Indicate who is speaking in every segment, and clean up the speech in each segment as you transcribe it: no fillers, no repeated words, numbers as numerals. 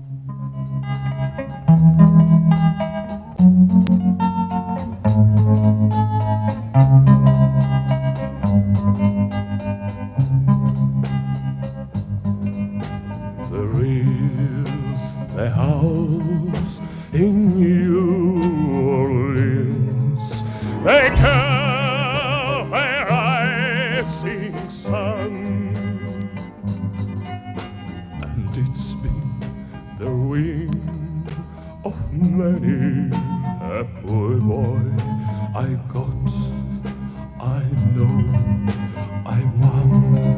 Speaker 1: There is a house in New Orleans, a rising sun, and it's been the ruin of many a poor boy. I got, I know, I won.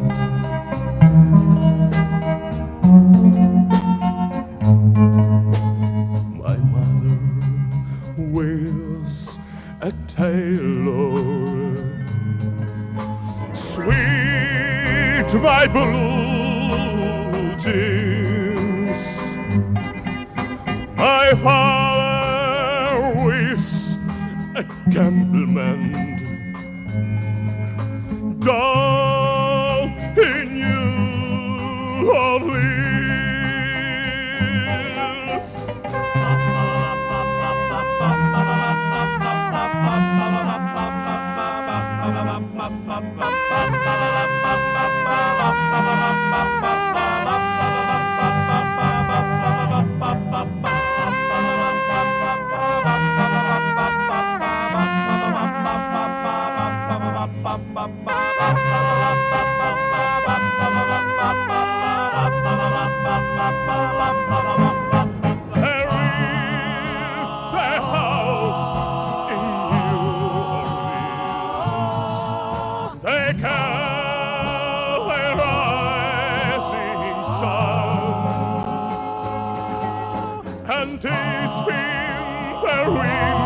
Speaker 1: My mother wears a tailor, sweet my blue jeans. My father is a gambleman down in New Orleans. They call a rising sun, and it's been the wind